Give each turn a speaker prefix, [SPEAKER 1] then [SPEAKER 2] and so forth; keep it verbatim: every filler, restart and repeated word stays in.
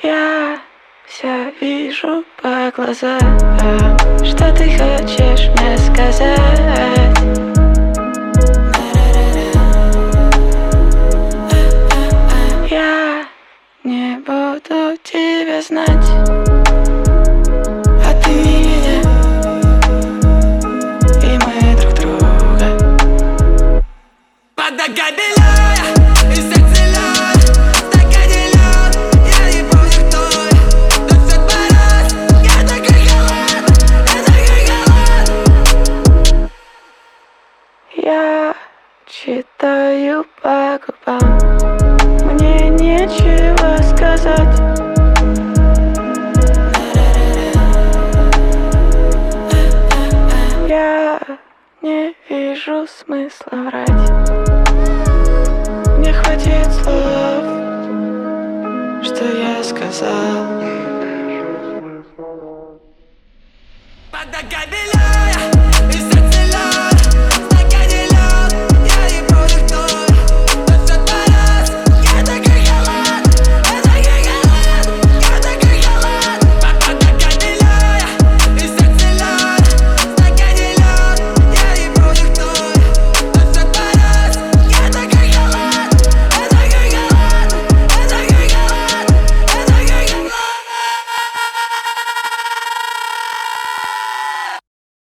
[SPEAKER 1] Я все вижу по глазам. Что ты хочешь мне сказать? Я не буду тебя знать, а ты меня, и мы друг друга.
[SPEAKER 2] Вода капелляя, и сердце лед, стакане лед, я не помню кто я. Но все творят, я такой холод, я такой холод.
[SPEAKER 1] Я читаю по губам, мне нечего сказать. Я не вижу смысла врать. Мне хватит слов, что я сказал.